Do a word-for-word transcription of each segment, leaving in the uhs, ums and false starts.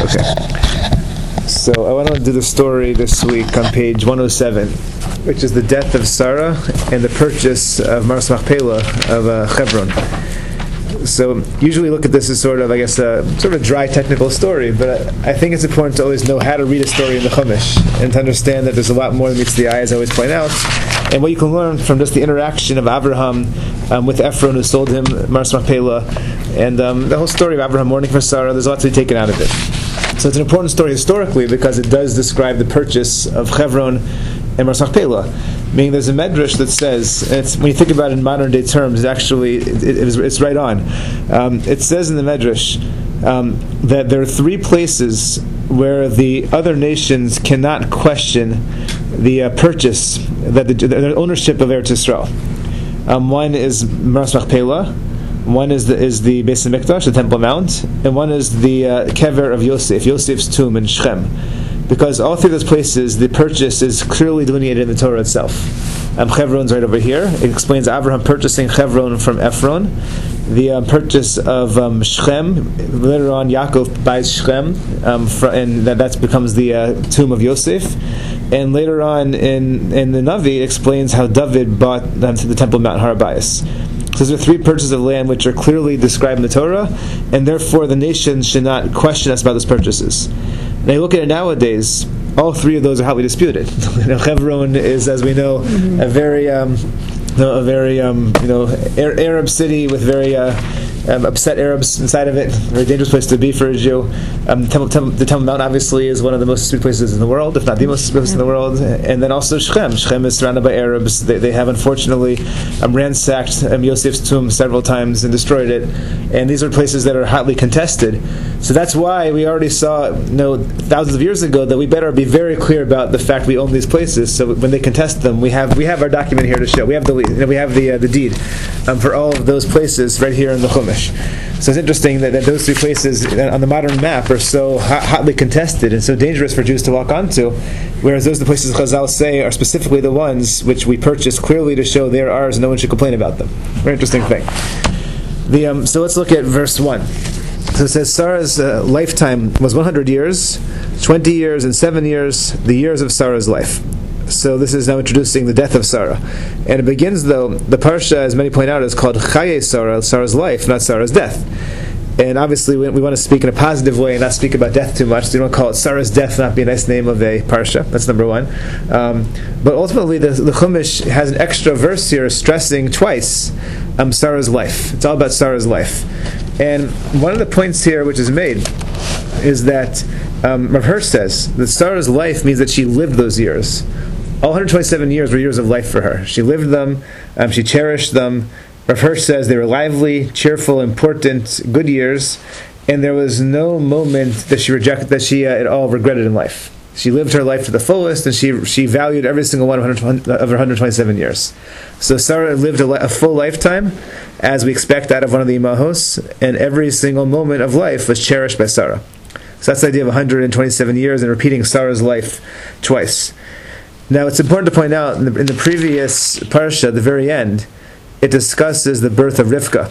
Okay. So I want to do the story this week on page one oh seven, which is the death of Sarah and the purchase of Maras Machpelah of uh, Hebron. So usually look at this as sort of, I guess, a sort of a dry technical story, but I, I think it's important to always know how to read a story in the Chumash and to understand that there's a lot more than meets the eye, as I always point out, and what you can learn from just the interaction of Abraham um, with Ephron, who sold him Maras Machpelah, and um, the whole story of Abraham mourning for Sarah. There's a lot to be taken out of it. So it's an important story historically because it does describe the purchase of Hebron and Maras Machpelah. Meaning, there's a medrash that says, and it's, when you think about it in modern day terms, it's actually it, it is, it's right on. Um, it says in the medrash um, that there are three places where the other nations cannot question the uh, purchase, that the, the ownership of Eretz Yisrael. Um, one is Maras Machpelah, one is the is the Beis Hamikdash, the Temple Mount, and one is the uh, kever of Yosef, Yosef's tomb in Shechem. Because all three of those places, the purchase is clearly delineated in the Torah itself. Um, Hebron's right over here. It explains Abraham purchasing Hebron from Ephron. The um, purchase of um, Shechem, later on Yaakov buys Shechem, um, fr- and that that's becomes the uh, tomb of Yosef. And later on in, in the Navi, it explains how David bought um, to the Temple Mount Har Habayis. So there are three purchases of land which are clearly described in the Torah, and therefore the nations should not question us about those purchases. Now you look at it nowadays, all three of those are hotly disputed. you know, Hebron is, as we know, mm-hmm. a very, um, you know, a very, um, you know, Arab city with very uh, um, upset Arabs inside of it. A very dangerous place to be for a Jew. Um, the, Temple, Temple, the Temple Mount obviously is one of the most disputed places in the world, if not the most disputed place in the world. And then also Shechem. Shechem is surrounded by Arabs. They, they have unfortunately um, ransacked um, Yosef's tomb several times and destroyed it. And these are places that are hotly contested. So that's why we already saw, you know, thousands of years ago that we better be very clear about the fact we own these places. So when they contest them, we have we have our document here to show. We have the you know, we have the uh, the deed um, for all of those places right here in the Chumash. So it's interesting that, that those three places on the modern map are so hot, hotly contested and so dangerous for Jews to walk onto, whereas those are the places Chazal say are specifically the ones which we purchased clearly to show they're ours and no one should complain about them. Very interesting thing. The um, so let's look at verse one. So it says Sarah's uh, lifetime was one hundred years, twenty years and seven years, the years of Sarah's life. So this is now introducing the death of Sarah. And it begins, though, the parsha, as many point out, is called Chaye Sarah, Sarah's life, not Sarah's death. And obviously we, we want to speak in a positive way and not speak about death too much. So you don't call it Sarah's death, not be a nice name of a parsha. That's number one. Um, but ultimately the, the Chumash has an extra verse here stressing twice um, Sarah's life. It's all about Sarah's life. And one of the points here which is made is that um, Rav Hirsch says that Sarah's life means that she lived those years. All one hundred twenty-seven years were years of life for her. She lived them, um, she cherished them. Rav Hirsch says they were lively, cheerful, important, good years, and there was no moment that she rejected, that she uh, at all regretted in life. She lived her life to the fullest, and she she valued every single one of her one hundred twenty-seven years. So Sarah lived a, li- a full lifetime, as we expect out of one of the Imahos, and every single moment of life was cherished by Sarah. So that's the idea of one hundred twenty-seven years and repeating Sarah's life twice. Now it's important to point out, in the, in the previous parsha, at the very end, it discusses the birth of Rivka.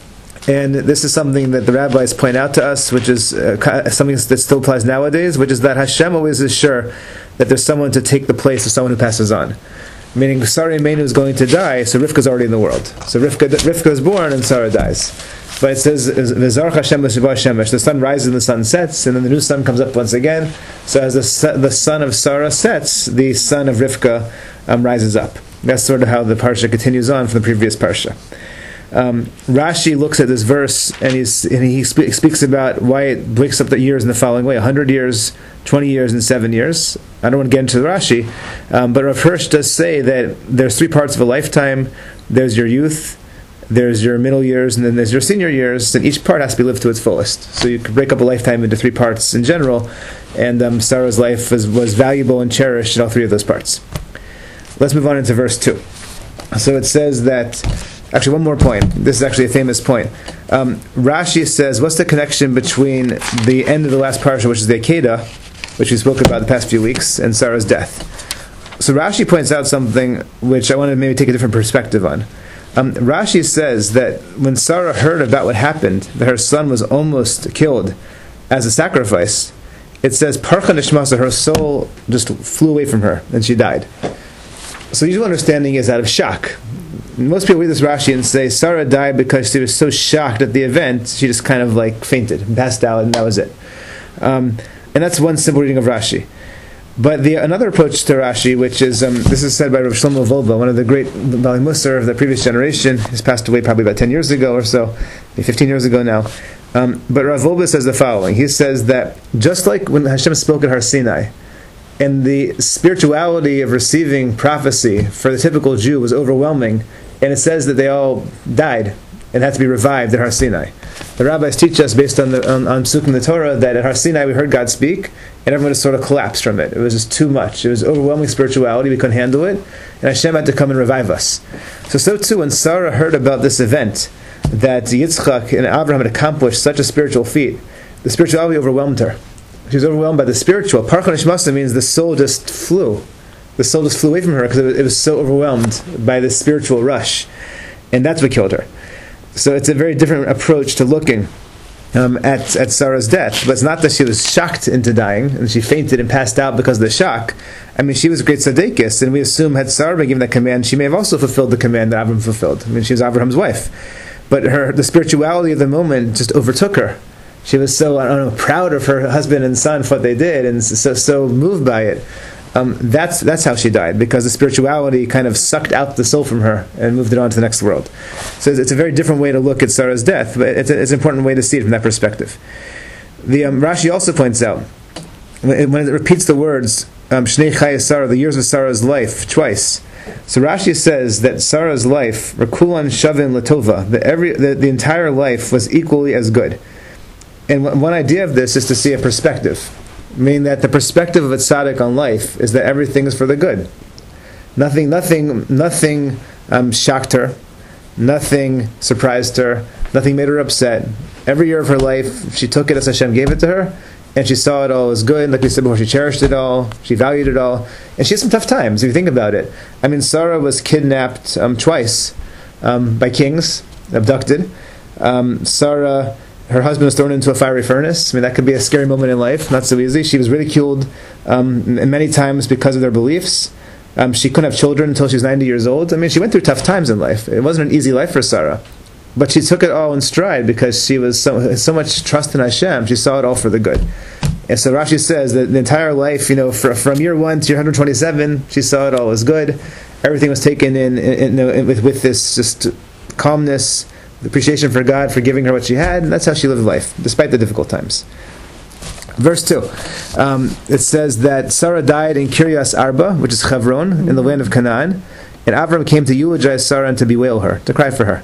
And this is something that the rabbis point out to us, which is uh, something that still applies nowadays, which is that Hashem always is sure that there's someone to take the place of someone who passes on. Meaning, Sarah Imenu is going to die, so Rivka's already in the world. So Rivka, Rivka is born and Sarah dies. But it says, V'zarach Hashem l'shivah shemesh, the sun rises and the sun sets, and then the new sun comes up once again. So as the, the sun of Sarah sets, the sun of Rivka um, rises up. That's sort of how the parsha continues on from the previous parsha. Um, Rashi looks at this verse and, he's, and he spe- speaks about why it breaks up the years in the following way: one hundred years, twenty years, and seven years. I don't want to get into the Rashi, um, but Rav Hirsch does say that there's three parts of a lifetime. There's your youth, there's your middle years, and then there's your senior years, and each part has to be lived to its fullest. So you could break up a lifetime into three parts in general, and um, Sarah's life was, was valuable and cherished in all three of those parts. Let's move on into verse two. So it says that, actually one more point, this is actually a famous point. Um, Rashi says, what's the connection between the end of the last parsha, which is the Akedah, which we spoke about the past few weeks, and Sarah's death? So Rashi points out something which I want to maybe take a different perspective on. Um, Rashi says that when Sarah heard about what happened, that her son was almost killed as a sacrifice, it says, Parcha Nishmasa, her soul just flew away from her, and she died. So the usual understanding is out of shock. Most people read this Rashi and say, Sarah died because she was so shocked at the event, she just kind of like fainted, passed out, and that was it. Um, and that's one simple reading of Rashi. But the another approach to Rashi, which is, um, this is said by Rav Shlomo Volba, one of the great Bali Musar of the previous generation. He's passed away probably about ten years ago or so, maybe fifteen years ago now. Um, but Rav Volba says the following. He says that just like when Hashem spoke at Har Sinai, and the spirituality of receiving prophecy for the typical Jew was overwhelming, and it says that they all died and had to be revived at Har Sinai. The rabbis teach us, based on the on, on Psukim in the Torah, that at Har Sinai we heard God speak, and everyone just sort of collapsed from it. It was just too much. It was overwhelming spirituality. We couldn't handle it, and Hashem had to come and revive us. So, so too, when Sarah heard about this event, that Yitzchak and Abraham had accomplished such a spiritual feat, the spirituality overwhelmed her. She was overwhelmed by the spiritual. Parcha Nishmasa means the soul just flew. The soul just flew away from her because it was, it was so overwhelmed by this spiritual rush. And that's what killed her. So it's a very different approach to looking um, at, at Sarah's death. But it's not that she was shocked into dying and she fainted and passed out because of the shock. I mean, she was a great tzaddikus, and we assume had Sarah been given that command, she may have also fulfilled the command that Abraham fulfilled. I mean, she was Abraham's wife. But her the spirituality of the moment just overtook her. She was so, I don't know, proud of her husband and son for what they did, and so so moved by it. Um, that's that's how she died, because the spirituality kind of sucked out the soul from her and moved it on to the next world. So it's a very different way to look at Sarah's death, but it's, a, it's an important way to see it from that perspective. The um, Rashi also points out, when it, when it repeats the words, um, Shnei Chayei Sarah, the years of Sarah's life, twice. So Rashi says that Sarah's life, Rekulan Shavin Latova, that every the, the entire life was equally as good. And one idea of this is to see a perspective, meaning that the perspective of a tzaddik on life is that everything is for the good. Nothing, nothing, nothing um, shocked her. Nothing surprised her. Nothing made her upset. Every year of her life, she took it as Hashem gave it to her, and she saw it all as good. Like we said before, she cherished it all. She valued it all. And she had some tough times, if you think about it. I mean, Sarah was kidnapped um, twice um, by kings, abducted. Um, Sarah... Her husband was thrown into a fiery furnace. I mean, that could be a scary moment in life, not so easy. She was ridiculed um, many times because of their beliefs. Um, she couldn't have children until she was ninety years old. I mean, she went through tough times in life. It wasn't an easy life for Sarah. But she took it all in stride because she was so, so much trust in Hashem. She saw it all for the good. And so Rashi says that the entire life, you know, for, from year one to year one hundred twenty-seven, she saw it all as good. Everything was taken in, in, in, in with, with this just calmness, appreciation for God for giving her what she had, and that's how she lived life, despite the difficult times. Verse two, um, it says that Sarah died in Kiryas Arba, which is Hebron, in the land of Canaan, and Avram came to eulogize Sarah and to bewail her, to cry for her.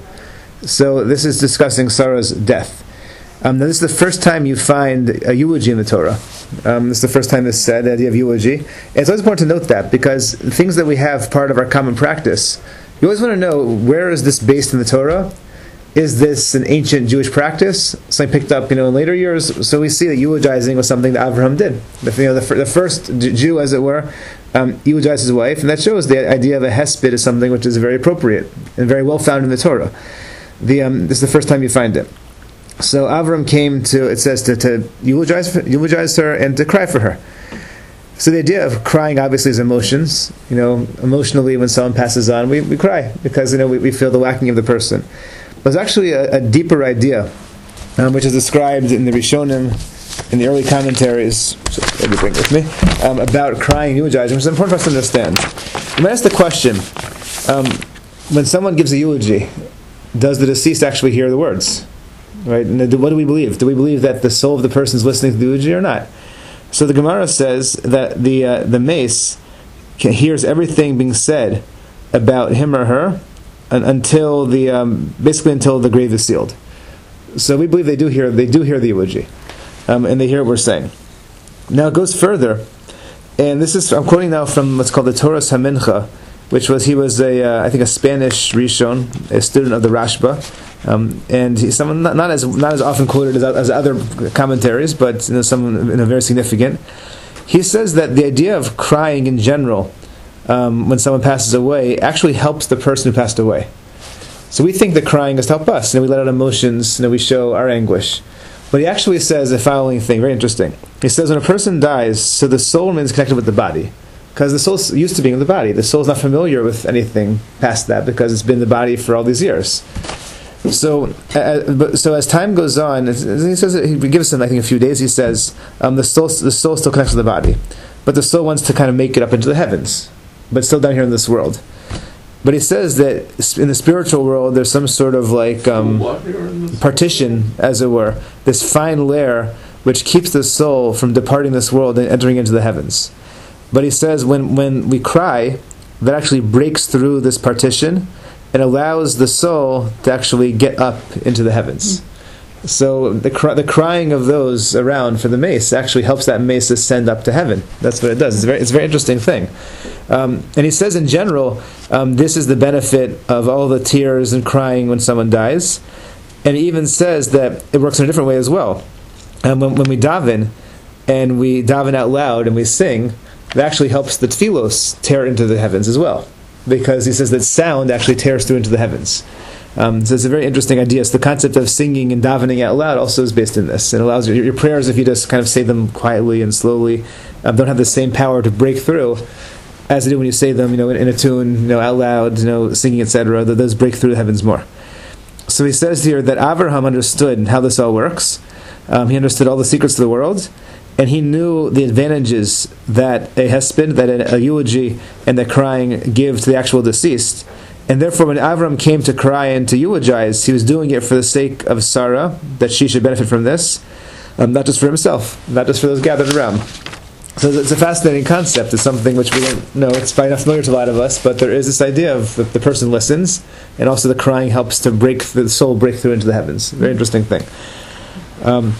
So this is discussing Sarah's death. Um, now this is the first time you find a eulogy in the Torah. Um, this is the first time it's said, the idea of eulogy. And it's always important to note that, because things that we have part of our common practice, you always want to know, where is this based in the Torah? Is this an ancient Jewish practice? Something picked up, you know, in later years. So we see that eulogizing was something that Avraham did. The, you know, the, the first Jew, as it were, um, eulogized his wife, and that shows the idea of a hesped is something which is very appropriate and very well found in the Torah. The um, this is the first time you find it. So Avram came to, it says, to, to eulogize, eulogize her and to cry for her. So the idea of crying obviously is emotions. You know, emotionally when someone passes on, we, we cry because, you know, we, we feel the lacking of the person. There's actually a, a deeper idea, um, which is described in the Rishonim, in the early commentaries, so let me bring it with me, um, about crying and eulogizing, which is important for us to understand. You might ask the question, um, when someone gives a eulogy, does the deceased actually hear the words? Right? And what do we believe? Do we believe that the soul of the person is listening to the eulogy or not? So the Gemara says that the uh, the mace can, hears everything being said about him or her, until the um, basically until the grave is sealed. So we believe they do hear they do hear the eulogy, um, and they hear what we're saying. Now it goes further, and this is I'm quoting now from what's called the Toras HaMincha, which was he was a uh, I think a Spanish Rishon, a student of the Rashba, um, and he's someone not, not as not as often quoted as, as other commentaries, but you know, someone you know, very significant. He says that the idea of crying in general, Um, when someone passes away, actually helps the person who passed away. So we think that crying is to help us. You know, we let out emotions, you know, we show our anguish. But he actually says the following thing, very interesting. He says when a person dies, so the soul remains connected with the body. Because the soul's used to being in the body. The soul's not familiar with anything past that because it's been in the body for all these years. So, uh, but, so as time goes on, he says he gives him, I think, a few days. He says um, the soul, the soul still connects to the body, but the soul wants to kind of make it up into the heavens, but still down here in this world. But he says that in the spiritual world, there's some sort of like um, partition, as it were, this fine layer which keeps the soul from departing this world and entering into the heavens. But he says when, when we cry, that actually breaks through this partition and allows the soul to actually get up into the heavens. Mm. So the cry, the crying of those around for the mace actually helps that mace ascend up to heaven. That's what it does. It's a very, it's a very interesting thing. Um, and he says in general, um, this is the benefit of all the tears and crying when someone dies. And he even says that it works in a different way as well. Um, when, when we daven, and we daven out loud and we sing, it actually helps the tefillos tear into the heavens as well. Because he says that sound actually tears through into the heavens. Um, so it's a very interesting idea. So the concept of singing and davening out loud also is based in this. It allows your, your prayers, if you just kind of say them quietly and slowly, um, don't have the same power to break through as they do when you say them, you know, in, in a tune, you know, out loud, you know, singing, et cetera. Those break through the heavens more. So he says here that Avraham understood how this all works. Um, he understood all the secrets of the world. And he knew the advantages that a hesped, that a, a eulogy, and that crying give to the actual deceased. And therefore, when Avram came to cry and to eulogize, he was doing it for the sake of Sarah, that she should benefit from this, um, not just for himself, not just for those gathered around. So it's a fascinating concept. It's something which we don't know. It's probably not familiar to a lot of us, but there is this idea of that the person listens, and also the crying helps to break the soul break through into the heavens. Very interesting thing. Um,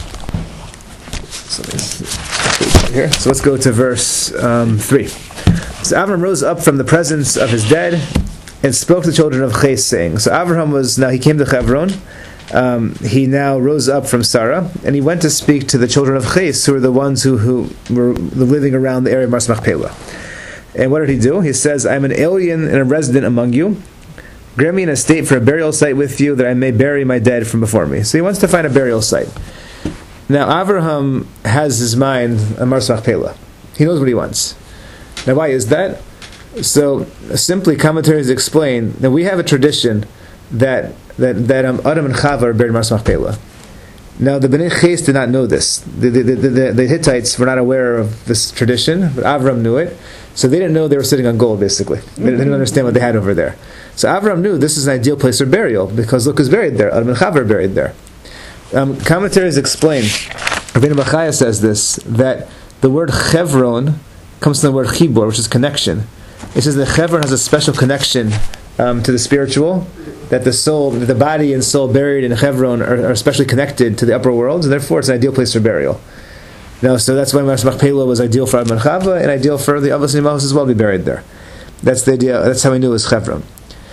So, here. so let's go to verse um, three. So Avram rose up from the presence of his dead and spoke to the children of Ches, saying, so Avraham was, now he came to Hebron, um, he now rose up from Sarah, and he went to speak to the children of Ches, who were the ones who, who were living around the area of Maras Machpelah. And what did he do? He says, I'm an alien and a resident among you. Grant me an estate for a burial site with you, that I may bury my dead from before me. So he wants to find a burial site. Now, Avraham has his mind on Maras Machpelah. He knows what he wants. Now, why is that? So, simply, commentaries explain that we have a tradition that that that um, Adam and Chava are buried in Maras Machpelah. Now, the Bnei Ches did not know this. The, the, the, the, the Hittites were not aware of this tradition, but Avram knew it. So they didn't know they were sitting on gold, basically. They didn't understand what they had over there. So Avram knew this is an ideal place for burial, because look who's buried there. Adam and Chava are buried there. Um, commentaries explain, Rabbeinu Bachaya says this, that the word Chevron comes from the word Chibur, which is connection. It says that Chevron has a special connection um, to the spiritual, that the soul, the body and soul buried in Chevron are, are especially connected to the upper world, and therefore it's an ideal place for burial. Now, so that's why Maras Machpelah was ideal for Adam and Chava, and ideal for the Avos and Imahos as well to be buried there. That's the idea. That's how we knew it was Chevron.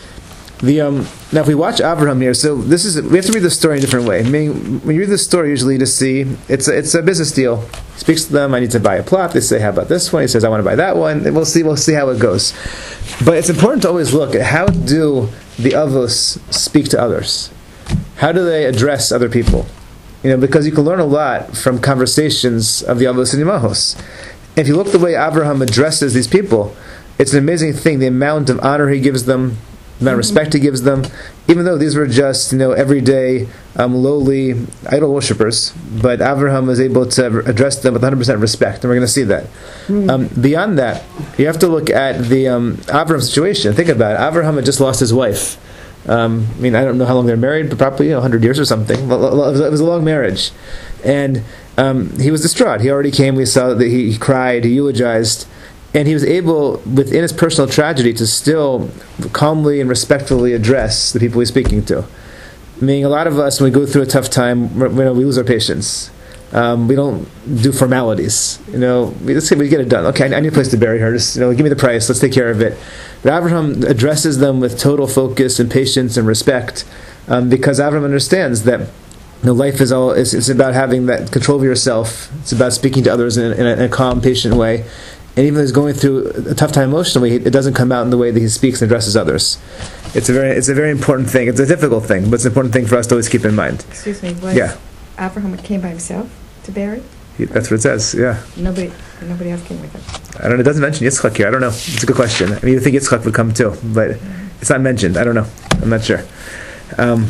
The um, now, if we watch Avraham here, so this is we have to read the story in a different way. I mean, when you read the story, usually you just see it's a, it's a business deal. He speaks to them. I need to buy a plot. They say, "How about this one?" He says, "I want to buy that one." And we'll see. We'll see how it goes. But it's important to always look at how do the avos speak to others. How do they address other people? You know, because you can learn a lot from conversations of the avos and imahos. And if you look the way Avraham addresses these people, it's an amazing thing. The amount of honor he gives them. The amount of respect he gives them, even though these were just, you know, everyday, um, lowly idol worshippers, but Avraham was able to address them with one hundred percent respect, and we're going to see that. Mm-hmm. Um, beyond that, you have to look at the um, Avraham situation. Think about it. Avraham had just lost his wife. Um, I mean, I don't know how long they're married, but probably you know, one hundred years or something. It was a long marriage. And um, he was distraught. He already came, we saw that he, he cried, he eulogized, and he was able, within his personal tragedy, to still calmly and respectfully address the people he's speaking to. I mean, a lot of us, when we go through a tough time, we, we lose our patience. Um, we don't do formalities. You know, we, let's say we get it done. Okay, I need a place to bury her. Just, you know, give me the price. Let's take care of it. But Avraham addresses them with total focus and patience and respect, um, because Avraham understands that, you know, life is all. It's, it's about having that control of yourself. It's about speaking to others in, in, a, in a calm, patient way. And even though he's going through a tough time emotionally, it doesn't come out in the way that he speaks and addresses others. It's a very, it's a very important thing. It's a difficult thing, but it's an important thing for us to always keep in mind. Excuse me. What, yeah. Abraham came by himself to bury? He, that's what it says, yeah. Nobody nobody else came with him. I don't know, it doesn't mention Yitzchak here, I don't know. It's a good question. I mean, you think Yitzchak would come too, but it's not mentioned, I don't know. I'm not sure. Um,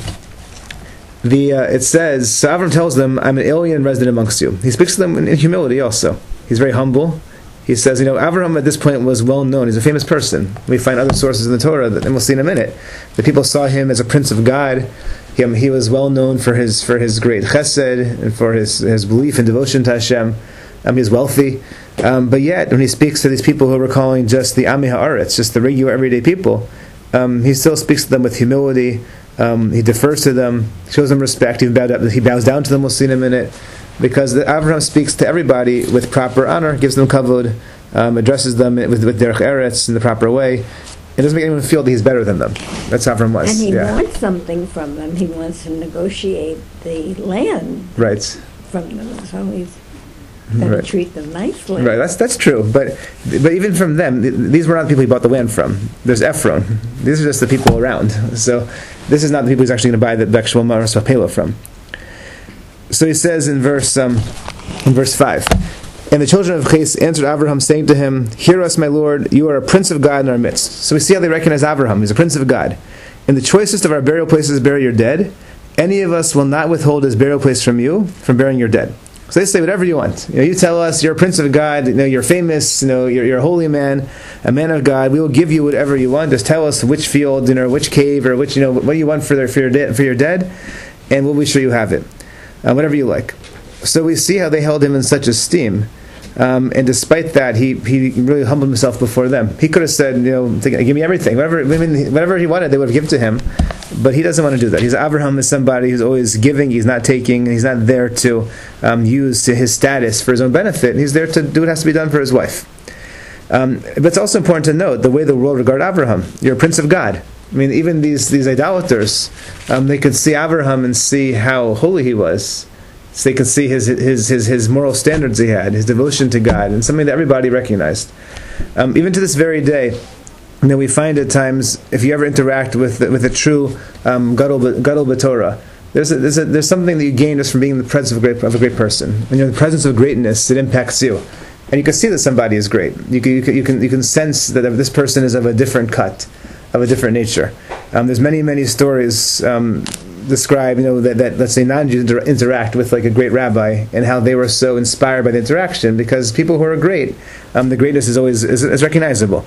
the uh, It says, so Avram tells them, I'm an alien resident amongst you. He speaks to them in, in humility also. He's very humble. He says, you know, Avraham at this point was well known. He's a famous person. We find other sources in the Torah, that, and we'll see in a minute. The people saw him as a prince of God. He, um, he was well known for his for his great chesed and for his, his belief and devotion to Hashem. Um, he's wealthy. Um, but yet, when he speaks to these people who we're calling just the Ami Haaretz, just the regular everyday people, um, he still speaks to them with humility. Um, he defers to them, shows them respect. He, bowed up, he bows down to them, we'll see in a minute. Because the, Avraham speaks to everybody with proper honor, gives them kavod, um, addresses them with, with derech eretz in the proper way. It doesn't make anyone feel that he's better than them. That's how Avraham was. And he yeah. wants something from them. He wants to negotiate the land right. from them. So he's going right. to treat them nicely. Right, that's that's true. But but even from them, th- these were not the people he bought the land from. There's Ephron. These are just the people around. So this is not the people he's actually going to buy the, the actual Maras Machpelah from. So he says in verse um, in verse five, and the children of Ches answered Avraham, saying to him, hear us, my Lord, you are a prince of God in our midst. So we see how they recognize Avraham. He's a prince of God. In the choicest of our burial places bury your dead. Any of us will not withhold his burial place from you, from burying your dead. So they say whatever you want. You know, you tell us you're a prince of God, you know, you're famous, you know, you're, you're a holy man, a man of God. We will give you whatever you want. Just tell us which field, you know, which cave, or which, you know, what do you want for, their, for your de- for your dead, and we'll be sure you have it. Uh, whatever you like. So we see how they held him in such esteem, um, and despite that, he he really humbled himself before them. He could have said, you know, give me everything, whatever, I mean, whatever he wanted, they would have given to him, but he doesn't want to do that. He's Avraham is somebody who's always giving. He's not taking. He's not there to um, use to his status for his own benefit. He's there to do what has to be done for his wife. Um, but it's also important to note the way the world regard Avraham. You're a prince of God. I mean, even these, these idolaters, um, they could see Avraham and see how holy he was. So they could see his, his his his moral standards he had, his devotion to God, and something that everybody recognized. Um, even to this very day, you know, we find at times, if you ever interact with with a true um, gadol gadol b'Torah, there's a, there's a, there's something that you gain just from being in the presence of a great of a great person. When you're in the presence of greatness, it impacts you, and you can see that somebody is great. You can you can you can, you can sense that this person is of a different cut, of a different nature. Um, there's many, many stories um, describe, you know, that, that let's say non-Jews inter- interact with like a great rabbi, and how they were so inspired by the interaction, because people who are great, um, the greatness is always is, is recognizable.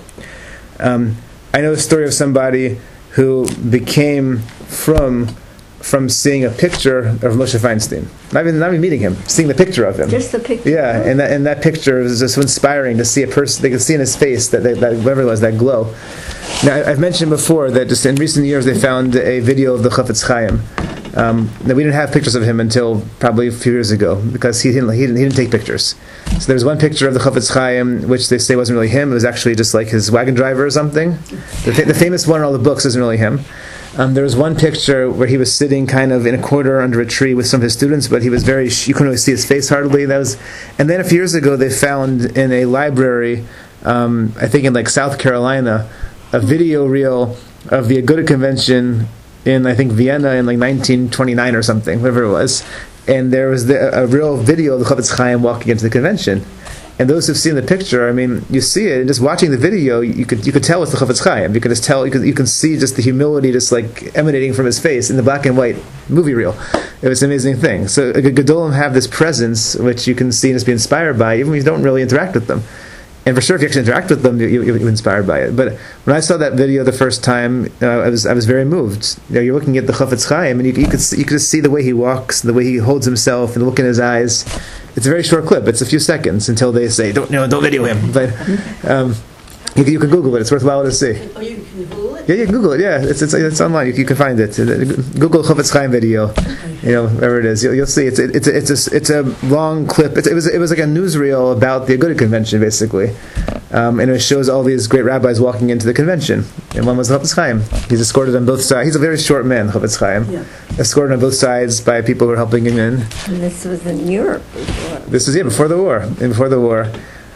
Um, I know a story of somebody who became from from seeing a picture of Moshe Feinstein. Not even, not even meeting him, seeing the picture of him. Just the picture. Yeah, and that and that picture was just so inspiring to see a person. They could see in his face that they, that whatever it was, that glow. Now, I've mentioned before that just in recent years they found a video of the Chafetz Chaim. Um, that we didn't have pictures of him until probably a few years ago, because he didn't he didn't, he didn't take pictures. So there's one picture of the Chafetz Chaim which they say wasn't really him. It was actually just like his wagon driver or something. The, fa- the famous one in all the books isn't really him. Um, there was one picture where he was sitting kind of in a corner under a tree with some of his students, but he was very, you couldn't really see his face hardly. That was, and then a few years ago they found in a library, um, I think in like South Carolina, a video reel of the Aguda Convention in, I think, Vienna in like nineteen twenty-nine or something, whatever it was. And there was the, a real video of the Chafetz Chaim walking into the convention. And those who've seen the picture, I mean, you see it, and just watching the video, you could you could tell it's the Chafetz Chaim. You could just tell, you could, you can see just the humility just like emanating from his face in the black and white movie reel. It was an amazing thing. So Gedolim have this presence which you can see and just be inspired by, even when you don't really interact with them. And for sure, if you actually interact with them, you, you, you're inspired by it. But when I saw that video the first time, uh, I was I was very moved. You know, you're looking at the Chafetz Chaim, and you, you could see, you could just see the way he walks, the way he holds himself, and the look in his eyes. It's a very short clip. It's a few seconds until they say, "Don't, you know, don't video him." But um, you, you can Google it. It's worthwhile to see. Oh, you can Google it? Yeah, you can Google it. Yeah, it's it's, it's online. You, you can find it. Google Chafetz Chaim video. You know, wherever it is, you'll, you'll see. It's it, it's a, it's a it's a long clip. It's, it was it was like a newsreel about the Aguda Convention, basically, um, and it shows all these great rabbis walking into the convention. And one was Chafetz Chaim. He's escorted on both sides. He's a very short man, Chafetz Chaim. Yeah. Escorted on both sides by people who are helping him in. And this was in Europe before. This was yeah before the war. And before the war.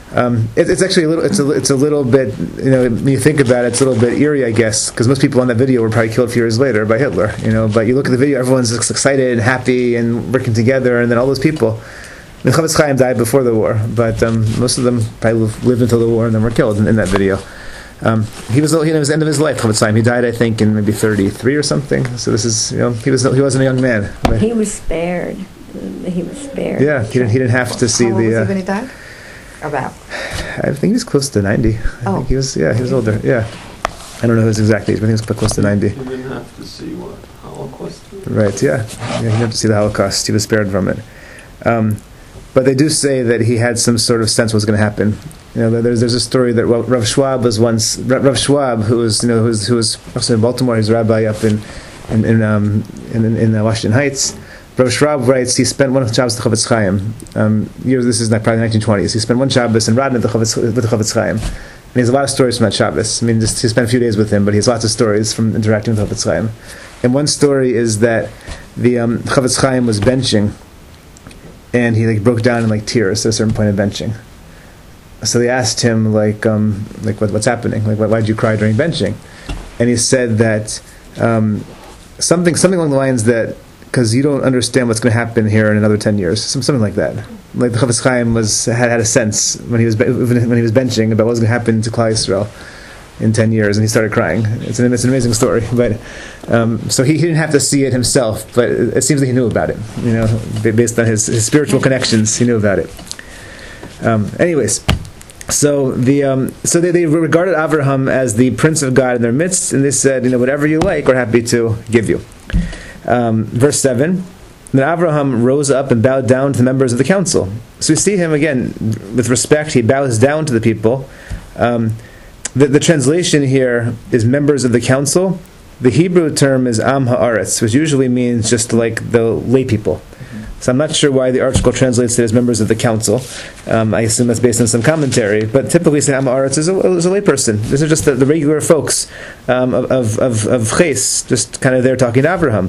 Um, it, it's actually a little. It's a. It's a little bit. You know, when you think about it, it's a little bit eerie, I guess, because most people on that video were probably killed a few years later by Hitler. You know, but you look at the video, everyone's excited and happy and working together, and then all those people. I mean, Chavetz Chaim died before the war, but um, most of them probably lived until the war and then were killed in, in that video. Um, he was. He was the end of his life. Chavetz Chaim. He died, I think, in maybe thirty-three or something. So this is. You know, he was. He wasn't a young man. But He was spared. He was spared. yeah, he didn't. He didn't have to see How old the. was Uh, he when he died? About. I think he was close to ninety. I Oh. think he was, yeah, he was older, yeah. I don't know his exact age, but I think he was close to ninety. You didn't have to see what Holocaust. Right, yeah. Yeah, he didn't have to see the Holocaust. He was spared from it. Um, but they do say that he had some sort of sense what was going to happen. You know, there's there's a story that Rav Schwab was once, Rav Schwab, who was, you know, who was, who was also in Baltimore, he's a rabbi up in, in, in, um, in, in, in uh, Washington Heights. Rav Schwab writes he spent one of the Shabbos with the Chavetz Chaim. Um, years, this is like probably nineteen twenties. He spent one Shabbos in Radin with the Chavetz, with the Chavetz Chaim. And he has a lot of stories from that Shabbos. I mean, just he spent a few days with him, but he has lots of stories from interacting with the Chavetz Chaim. And one story is that the um, Chavetz Chaim was benching, and he like broke down in like tears at a certain point of benching. So they asked him like, um, like what, what's happening? Like, why did you cry during benching? And he said that um, something something along the lines that. Because you don't understand what's going to happen here in another ten years, Some, something like that. Like the Chavetz Chaim was had, had a sense when he was when he was benching about what was going to happen to Klal Yisrael in ten years, and he started crying. It's an, it's an amazing story, but um, so he, he didn't have to see it himself, but it, it seems that he knew about it. You know, based on his, his spiritual connections, he knew about it. Um, anyways. So the um, so they, they regarded Avraham as the Prince of God in their midst, and they said, you know, whatever you like, we're happy to give you. Um, verse seven, then Avraham rose up and bowed down to the members of the council. So we see him again, with respect, he bows down to the people. Um, the, the translation here is members of the council. The Hebrew term is Am Haaretz, which usually means just like the lay people. So I'm not sure why the article translates it as members of the council. Um, I assume that's based on some commentary. But typically, Am Haaretz is a, is a lay person. These are just the, the regular folks um, of, of, of, of Ches, just kind of there talking to Avraham.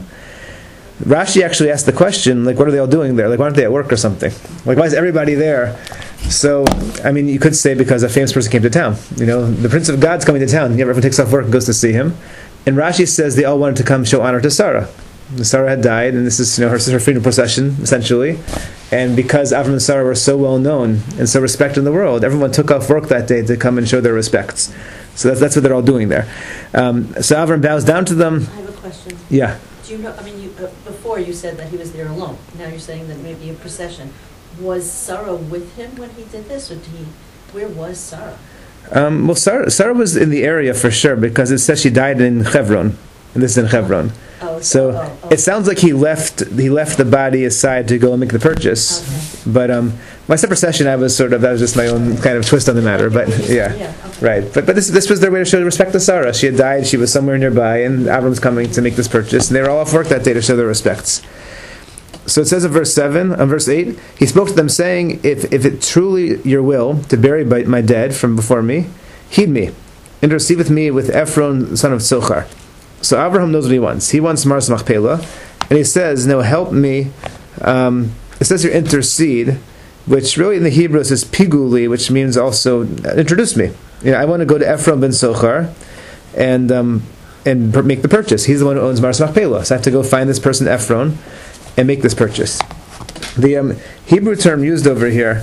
Rashi actually asked the question, like, what are they all doing there? Like, why aren't they at work or something? Like, why is everybody there? So, I mean, you could say because a famous person came to town. You know, the Prince of God's coming to town. Everyone takes off work and goes to see him. And Rashi says they all wanted to come show honor to Sarah. Sarah had died, and this is, you know, her, her funeral procession, essentially. And because Avram and Sarah were so well known and so respected in the world, everyone took off work that day to come and show their respects. So that's, that's what they're all doing there. Um, so Avram bows down to them. I have a question. Yeah. Do you know, I mean, you, uh, before you said that he was there alone. Now you're saying that maybe a procession. Was Sarah with him when he did this, or did he, where was Sarah? Um, well, Sarah, Sarah was in the area for sure, because it says she died in Hebron. And this is in Hebron. Oh, So oh, oh. it sounds like he left he left the body aside to go and make the purchase. Okay. But um, my separate session, I was sort of that was just my own kind of twist on the matter. But yeah, Yeah, okay. right. But but this this was their way to show respect to Sarah. She had died. She was somewhere nearby, and Avram's coming to make this purchase, and they were all off work that day to show their respects. So it says in verse seven, on verse eight, he spoke to them, saying, "If if it truly your will to bury my dead from before me, heed me, intercede with me with Ephron son of Tzochar." So Abraham knows what he wants. He wants Mars Machpelah, and he says, "No, help me." Um, it says here, intercede, which really in the Hebrew is piguli, which means also uh, introduce me. You know, I want to go to Ephron ben Tzochar and um, and per- make the purchase. He's the one who owns Mars Machpelah, so I have to go find this person Ephron and make this purchase. The um, Hebrew term used over here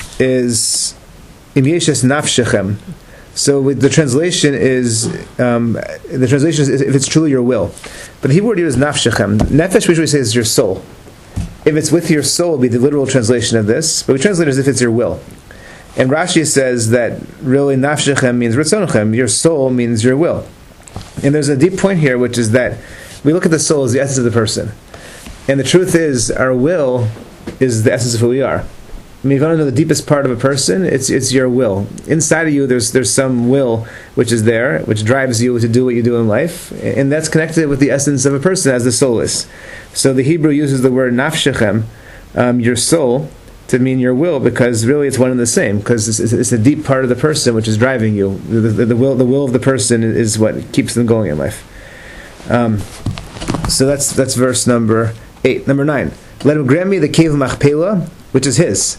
is im yeshes nafshechem. So with the translation is um, the translation is if it's truly your will, but the Hebrew word here is nafshechem. Nefesh we usually say is your soul. If it's with your soul, would be the literal translation of this, but we translate it as if it's your will. And Rashi says that really nafshechem means ritzonechem. Your soul means your will. And there's a deep point here, which is that we look at the soul as the essence of the person, and the truth is our will is the essence of who we are. I mean, if you want to know the deepest part of a person, it's it's your will. Inside of you, there's there's some will which is there, which drives you to do what you do in life, and that's connected with the essence of a person, as the soul is. So the Hebrew uses the word nafshechem, um, your soul, to mean your will, because really it's one and the same, because it's, it's a deep part of the person which is driving you. The, the, the will the will of the person is what keeps them going in life. Um, so that's that's verse number eight. Number nine. Let him grant me the cave of Machpelah, which is his,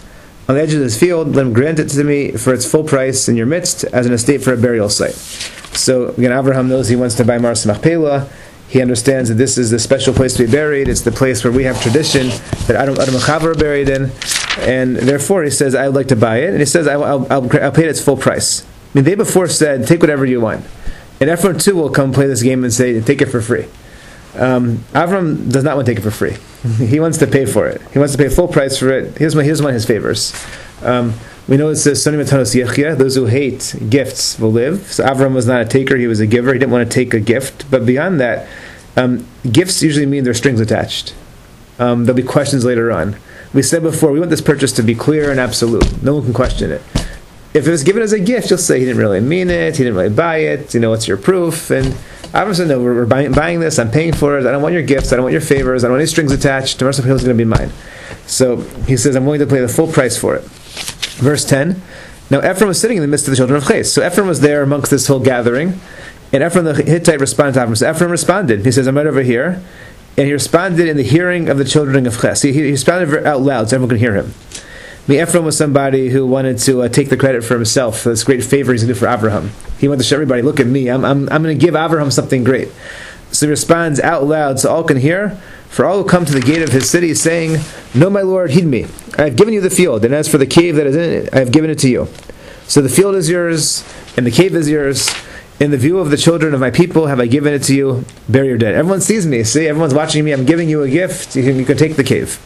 on the edge of this field, let him grant it to me for its full price in your midst as an estate for a burial site. So again, Avraham knows he wants to buy Maras Machpelah. He understands that this is the special place to be buried. It's the place where we have tradition that Adam Adam and Chava are buried in, and therefore he says, "I would like to buy it." And he says, "I'll, I'll, I'll, I'll pay it its full price." I mean, they before said, "Take whatever you want," and Ephron too will come play this game and say, "Take it for free." Um, Avram does not want to take it for free. He wants to pay for it. He wants to pay full price for it. He doesn't, he doesn't want his favors. Um, we know it says, "Sonim etanos yechia," those who hate gifts will live. So Avram was not a taker, he was a giver. He didn't want to take a gift. But beyond that, um, gifts usually mean there are strings attached. Um, there'll be questions later on. We said before, we want this purchase to be clear and absolute. No one can question it. If it was given as a gift, you'll say he didn't really mean it, he didn't really buy it, you know, what's your proof? And Avram said, no, we're, we're buying, buying this, I'm paying for it, I don't want your gifts, I don't want your favors, I don't want any strings attached, the rest of the is going to be mine. So he says, I'm willing to pay the full price for it. Verse ten, now Ephron was sitting in the midst of the children of Ches. So Ephron was there amongst this whole gathering, and Ephron the Hittite responded to Avram. So Ephron responded, he says, I'm right over here, and he responded in the hearing of the children of Ches. He, he responded out loud so everyone could hear him. I mean, Ephron was somebody who wanted to uh, take the credit for himself, for this great favor he's going to do for Abraham. He wanted to show everybody, look at me, I'm, I'm, I'm going to give Abraham something great. So he responds out loud so all can hear, for all who come to the gate of his city, saying, no, my Lord, heed me. I have given you the field, and as for the cave that is in it, I have given it to you. So the field is yours, and the cave is yours. In the view of the children of my people have I given it to you. Bury your dead. Everyone sees me. See, everyone's watching me. I'm giving you a gift. You can, you can take the cave.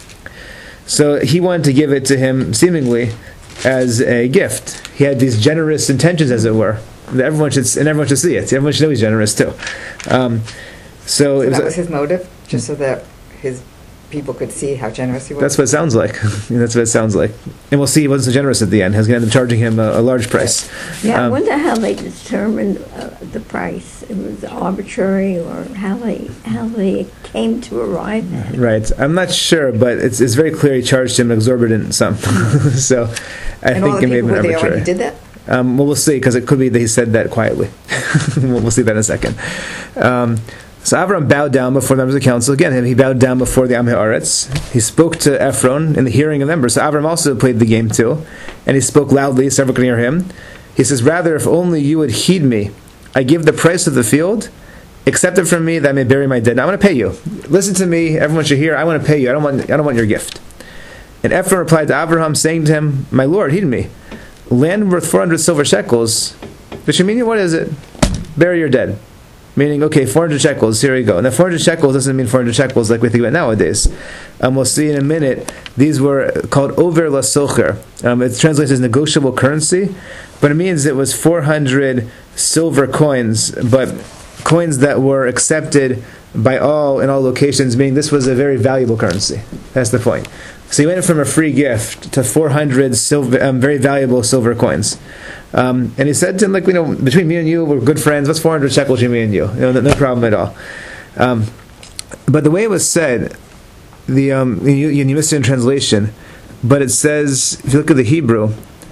So he wanted to give it to him, seemingly, as a gift. He had these generous intentions, as it were. That everyone should, and everyone should see it. Everyone should know he's generous too. Um, so So it was, that was his motive, just so that his people could see how generous he was? that's what it sounds like. That's what it sounds like. And we'll see he wasn't so generous at the end. He's going to end up charging him a, a large price. Yeah, I Um, wonder how they determined uh, the price. It was arbitrary, or how they how they came to arrive at it. Right. I'm not sure, but it's it's very clear he charged him an exorbitant sum. So I And all think the it may have people been were there when arbitrary. he did that? Um, well, we'll see, because it could be that he said that quietly. we'll, we'll see that in a second. Um, so Avram bowed down before the members of the council. Again, he bowed down before the Am Haaretz. He spoke to Ephron in the hearing of members. So Avram also played the game too, and he spoke loudly so everyone could hear him. He says, rather, if only you would heed me, I give the price of the field, accept it from me that I may bury my dead. Now I want to pay you. Listen to me, everyone should hear. I want to pay you. I don't want. I don't want your gift. And Ephron replied to Abraham, saying to him, my Lord, heed me. Land worth four hundred silver shekels. Bishimini, what is it? Bury your dead. Meaning, okay, four hundred shekels, here we go. Now, four hundred shekels doesn't mean four hundred shekels like we think about nowadays. Um, we'll see in a minute, these were called over la socher. Um, it's translated as negotiable currency, but it means it was four hundred silver coins, but coins that were accepted by all in all locations, meaning this was a very valuable currency. That's the point. So he went from a free gift to four hundred silver, um, very valuable silver coins. Um, and he said to him, like, you know, between me and you, we're good friends. What's four hundred shekels between me and you? You know, no, no problem at all. Um, but the way it was said, the um, you, you missed it in translation, but it says, if you look at the Hebrew,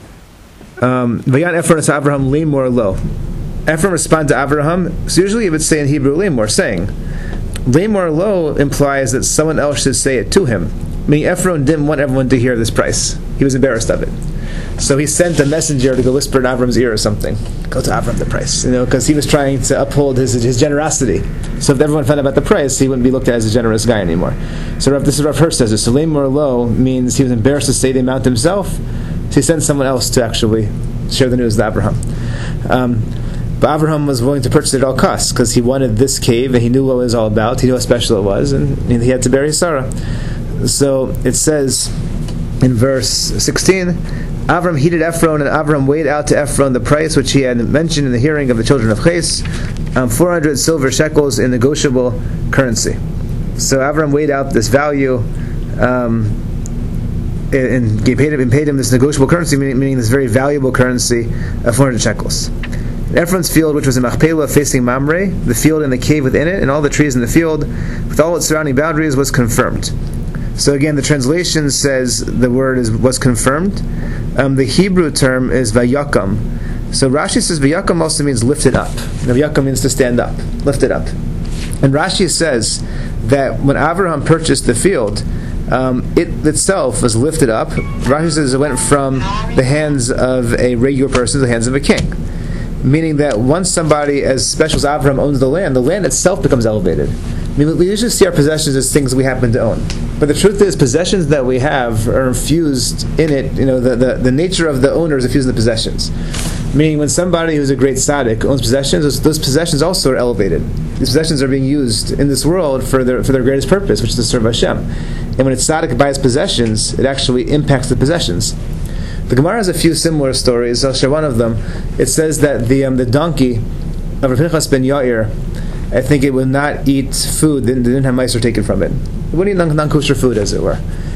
Vayan Ephron es Avraham lemor lo. Ephron responded to Avraham. So usually it would say in Hebrew lemor, saying. Lemor lo implies that someone else should say it to him. I mean, Ephron didn't want everyone to hear this price. He was embarrassed of it. So he sent a messenger to go whisper in Avram's ear or something. Go to Avram the price, you know, because he was trying to uphold his his generosity. So if everyone found out about the price, he wouldn't be looked at as a generous guy anymore. So Rav, this is Rav Hirsch says this. So Lemor lo means he was embarrassed to say the amount himself, so he sent someone else to actually share the news to Abraham. Um, But Abraham was willing to purchase it at all costs because he wanted this cave and he knew what it was all about. He knew how special it was, and he had to bury Sarah. So it says in verse sixteen, Avram heeded Ephron, and Avram weighed out to Ephron the price which he had mentioned in the hearing of the children of Ches, um, four hundred silver shekels in negotiable currency. So Avram weighed out this value um, and, and paid him, and paid him this negotiable currency, meaning, meaning this very valuable currency of four hundred shekels. Ephron's field, which was in Machpelah facing Mamre, the field and the cave within it, and all the trees in the field, with all its surrounding boundaries, was confirmed. So again, the translation says the word is was confirmed. Um, the Hebrew term is vayakam. So Rashi says vayakam also means lifted up. Now, vayakam means to stand up, lifted up. And Rashi says that when Avraham purchased the field, um, it itself was lifted up. Rashi says it went from the hands of a regular person to the hands of a king. Meaning that once somebody as special as Abraham owns the land, the land itself becomes elevated. I mean, we usually see our possessions as things we happen to own. But the truth is, possessions that we have are infused in it, you know, the, the, the nature of the owner is infused in the possessions. Meaning when somebody who's a great tzaddik owns possessions, those, those possessions also are elevated. These possessions are being used in this world for their for their greatest purpose, which is to serve Hashem. And when it's tzaddik buys possessions, it actually impacts the possessions. The Gemara has a few similar stories. I'll share one of them. It says that the um, the donkey of Rav Pinchas ben Yair, I think it would not eat food that didn't have mice taken from it. It wouldn't eat non-kosher food, as it were.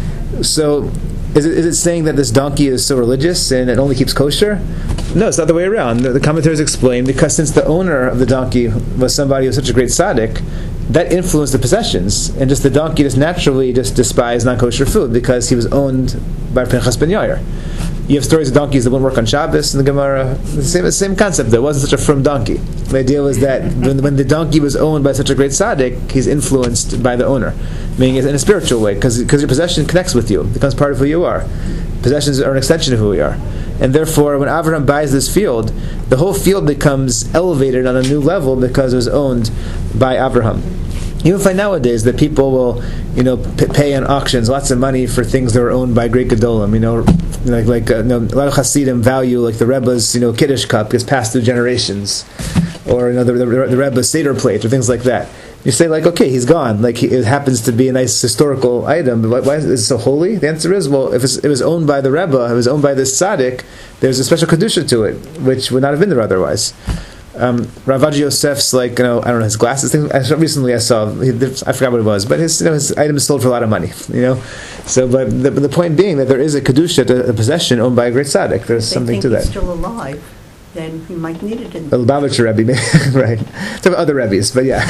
So, is it, is it saying that this donkey is so religious and it only keeps kosher? No, it's not the way around. The, the commentators explain, because since the owner of the donkey was somebody who was such a great tzaddik, that influenced the possessions, and just the donkey just naturally just despised non-kosher food because he was owned by Pinchas ben Yair. You have stories of donkeys that wouldn't work on Shabbos in the Gemara. The same, the same concept. There wasn't such a firm donkey. The idea was that when, when the donkey was owned by such a great tzaddik, he's influenced by the owner, meaning in a spiritual way, because your possession connects with you, becomes part of who you are. Possessions are an extension of who we are, and therefore, when Avraham buys this field, the whole field becomes elevated on a new level because it was owned by Avraham. You find nowadays that people will, you know, p- pay on auctions lots of money for things that were owned by great gedolim. You know, like like uh, you know, a lot of Hasidim value like the Rebbe's, you know, Kiddush cup gets passed through generations, or you know the, the, the Rebbe's Seder plate or things like that. You say like, okay, he's gone. Like he, it happens to be a nice historical item, but why, why is it so holy? The answer is, well, if it's, it was owned by the Rebbe, it was owned by this tzaddik, there's a special kedusha to it, which would not have been there otherwise. Um, Ravaji Yosef's, like, you know, I don't know, his glasses thing. I, recently I saw, he, I forgot what it was, but his, you know, his item is sold for a lot of money, you know. So, but the, but the point being that there is a kedusha, a possession owned by a great tzaddik. There's They something think to that. he's still alive, then he might need it. In The Lubavitcher Rebbe, right? Some other Rebbes, but yeah.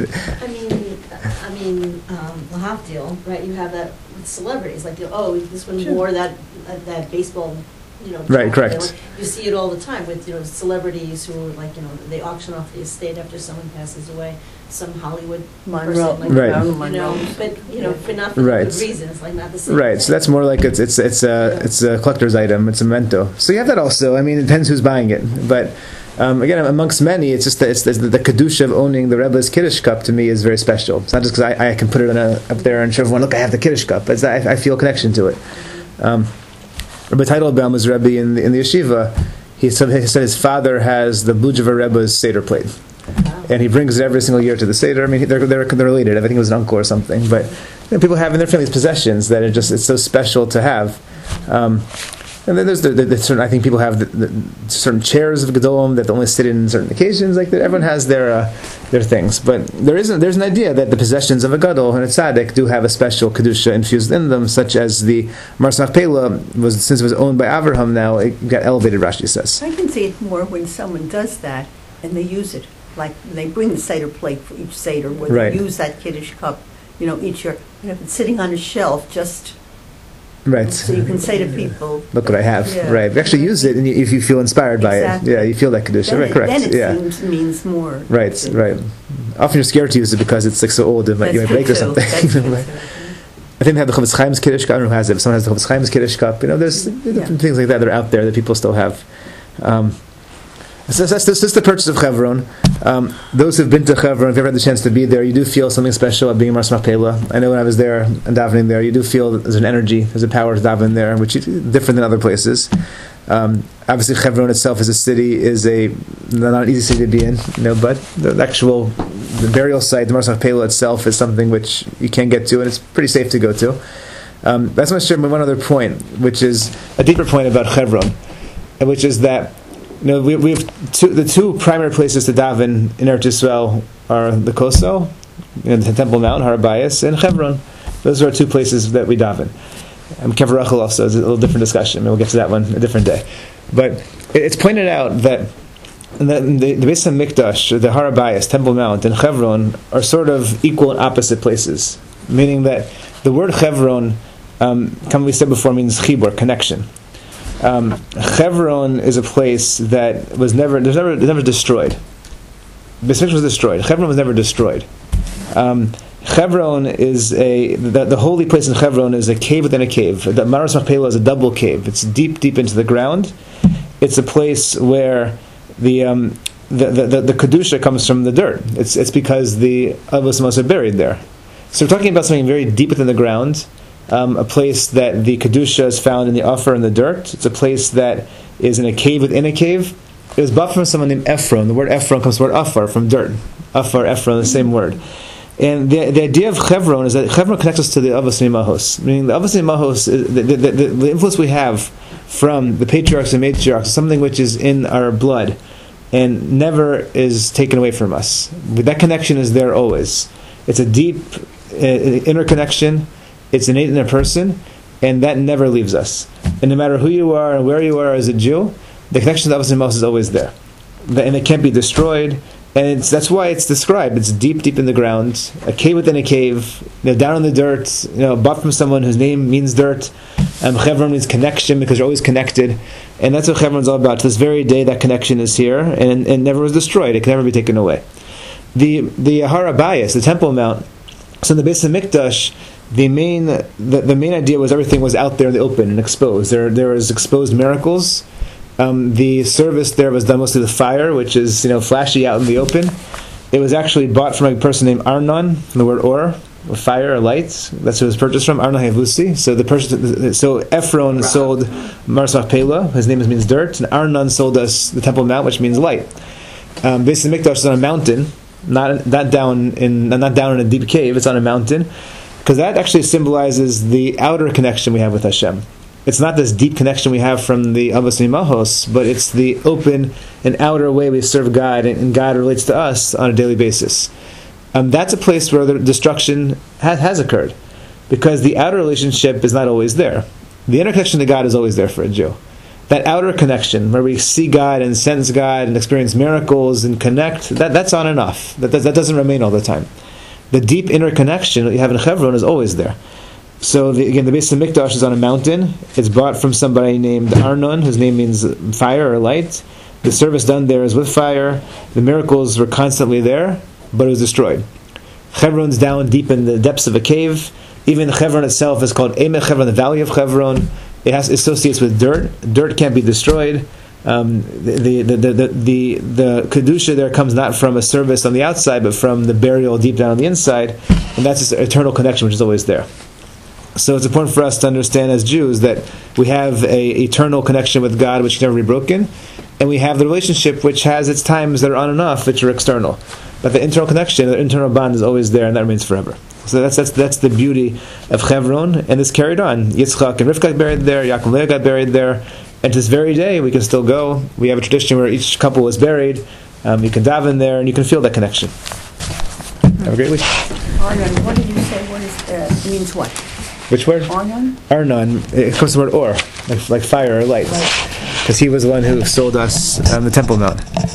I mean, I mean, um, Lahavdil, right? You have that with celebrities, like, oh, this one Sure. wore that that, that baseball, you know. Right, top, correct. you know, You see it all the time with, you know, celebrities who are like, you know, they auction off the estate after someone passes away. Some Hollywood Monroe, person, like, Right. Marilyn you Monroe. know, but you know, for not for Right. good reasons, like not the same. Right, thing. so that's more like it's it's it's a it's a collector's item. It's a memento. So you have that also. I mean, it depends who's buying it, but um, again, amongst many, it's just that it's, it's the, the kedusha of owning the Rebbe's Kiddush cup to me is very special. It's not just because I, I can put it on a, up there and show everyone, look, I have the Kiddush cup. It's I, I feel a connection to it. Um, Rabbi Teitelbaum was Rebbe in the, in the yeshiva. He said, he said his father has the Bujava Rebbe's Seder plate. And he brings it every single year to the Seder. I mean, they're, they're, they're related. I think it was an uncle or something. But you know, people have in their families possessions that are just, it's so special to have. Um, and then there's the, the, the certain, I think people have the, the certain chairs of Gedolim that only sit in certain occasions. Like everyone has their uh, their things. But there is a, there's an idea that the possessions of a Gadol and a Tzaddik do have a special Kedusha infused in them, such as the Mars Machpelah was, since it was owned by Avraham now, it got elevated, Rashi says. I can see it more when someone does that and they use it. Like they bring the Seder plate for each Seder, where Right. they use that Kiddush cup, you know, each year. And if it's sitting on a shelf, just Right. so you can say to people, Look what I have. Yeah. Right. You actually use it and you, if you feel inspired by Exactly. it. Yeah, you feel that Kedusha. then Right, it, correct. then it yeah. seems, means more. Right, to- right. Often you're scared to use it because it's like so old, it might, That's you might true break or too. something. That's true too. I think they have the Chavetz Chaim's Kiddush cup. I don't know who has it. But someone has the Chavetz Chaim's Kiddush cup. You know, there's different Yeah. things like that that are out there that people still have. Um, so that's, this is the purchase of Chevron. Um, those who've been to Chevron, if you've ever had the chance to be there, you do feel something special about being in Mars Machpelah. I know when I was there and davening there, you do feel that there's an energy, there's a power to daven there, which is different than other places. Um, obviously, Chevron itself as a city is a not an easy city to be in, you know, but the actual the burial site, the Mars Machpelah itself, is something which you can get to, and it's pretty safe to go to. Um, that's my share. One other point, which is a deeper point about Chevron, and which is that you know we, we have two, the two primary places to daven in Eretz Yisrael are the Koso, you know, the Temple Mount, Har Bayis, and Chevron. Those are two places that we daven. Um, Kever Rachel also is a little different discussion. I mean, we'll get to that one a different day. But it, it's pointed out that the, the, the Beis HaMikdash, the Har Bayis, Temple Mount, and Chevron are sort of equal and opposite places. Meaning that the word Chevron, um, come we said before, means chibur, connection. Um, Chevron is a place that was never, there's never, never destroyed. Beis HaMikdash was destroyed. Chevron was never destroyed. Um, Hebron is a the, the holy place in Hebron is a cave within a cave. The Maras Machpelah is a double cave. It's deep, deep into the ground. It's a place where the um, the, the, the, the kedusha comes from the dirt. It's it's because the Avos Mos are buried there. So we're talking about something very deep within the ground, um, a place that the kedusha is found in the offer and the dirt. It's a place that is in a cave within a cave. It was bought from someone named Ephron. The word Ephron comes from the word afar, from dirt. Afar, Ephron, the same word. And the, the idea of Hebron is that Hebron connects us to the Avos Mahos. Meaning the Avos Mahos, the, the, the, the influence we have from the patriarchs and matriarchs is something which is in our blood and never is taken away from us. But that connection is there always. It's a deep uh, interconnection. It's innate in a person, and that never leaves us. And no matter who you are and where you are as a Jew, the connection to the Avos Mahos is always there. And it can't be destroyed. And it's, that's why it's described. It's deep, deep in the ground, a cave within a cave, you know, down in the dirt, you know, bought from someone whose name means dirt. Um, Hebron means connection because you're always connected. And that's what Hebron's all about. To this very day, that connection is here and, and never was destroyed. It can never be taken away. The the Har Abayis, the Temple Mount, so in the Beis HaMikdash, the main the, the main idea was everything was out there in the open and exposed. There there was exposed miracles. Um, the service there was done mostly with fire, which is, you know, flashy out in the open. It was actually bought from a person named Arnon, from the word or, or fire or lights. That's who it was purchased from, Arnon Havusi. So the person, so Ephron sold Maras Machpelah, his name means dirt, and Arnon sold us the Temple Mount, which means light. Um, Beis HaMikdash is on a mountain, not not down in not down in a deep cave. It's on a mountain, because that actually symbolizes the outer connection we have with Hashem. It's not this deep connection we have from the Avos Mahos, but it's the open and outer way we serve God, and God relates to us on a daily basis. Um, that's a place where the destruction has, has occurred, because the outer relationship is not always there. The inner connection to God is always there for a Jew. That outer connection, where we see God and sense God and experience miracles and connect, that, that's on and off. That, that, that doesn't remain all the time. The deep inner connection that you have in Hebron is always there. So the, again, the Beis HaMikdash is on a mountain. It's bought from somebody named Arnon, whose name means fire or light. The service done there is with fire. The miracles were constantly there, but it was destroyed. Hebron's down deep in the depths of a cave. Even Hebron itself is called Emek Hebron, the Valley of Hebron. It has associates with dirt. Dirt can't be destroyed. Um, the, the, the, the, the, the Kedusha there comes not from a service on the outside, but from the burial deep down on the inside. And that's this eternal connection which is always there. So it's important for us to understand as Jews that we have a eternal connection with God which can never be broken, and we have the relationship which has its times that are on and off, which are external. But the internal connection, the internal bond is always there, and that remains forever. So that's that's that's the beauty of Hebron, and this carried on. Yitzchak and Rivka got buried there, Yaakov and Leah got buried there, and to this very day we can still go. We have a tradition where each couple was buried. Um, you can daven there, and you can feel that connection. Have a great week. Arnon, what did you say? What is uh, means what? Which word? Arnon? Arnon. It comes from the word or, like, like fire or light. Because he was the one who sold us um, the Temple Mount.